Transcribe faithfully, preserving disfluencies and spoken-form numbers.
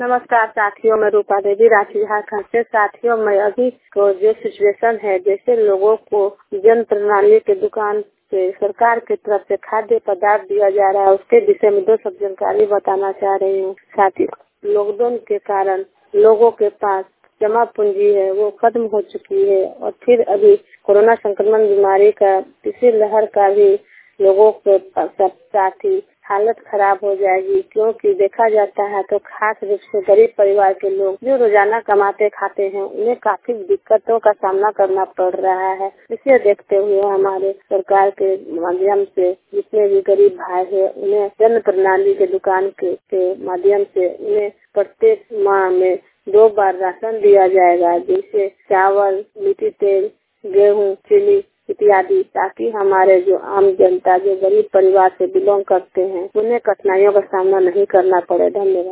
नमस्कार साथियों, मैं रूपा देवी रांची झारखंड से। साथियों, मैं अभी को जो सिचुएशन है, जैसे लोगों को जन प्रणाली के दुकान से सरकार की तरफ से खाद्य पदार्थ दिया जा रहा है, उसके विषय में दो सब जानकारी बताना चाह रही हूँ। साथियों, लॉकडाउन के कारण लोगों के पास जमा पूंजी है वो खत्म हो चुकी है और फिर अभी कोरोना संक्रमण बीमारी का तीसरी लहर का भी लोगों के साथ ही हालत खराब हो जाएगी, क्योंकि देखा जाता है तो खास रूप से गरीब परिवार के लोग जो रोजाना कमाते खाते हैं, उन्हें काफी दिक्कतों का सामना करना पड़ रहा है। इसे देखते हुए हमारे सरकार के माध्यम से जितने भी गरीब भाई है, उन्हें जन प्रणाली के दुकान के, के माध्यम से उन्हें प्रत्येक माह में दो बार राशन दिया जाएगा, जैसे चावल, मीठी तेल, गेहूँ, चीनी इत्यादि, ताकि हमारे जो आम जनता जो गरीब परिवार से बिलोंग करते हैं, उन्हें कठिनाइयों का सामना नहीं करना पड़े। धन्यवाद।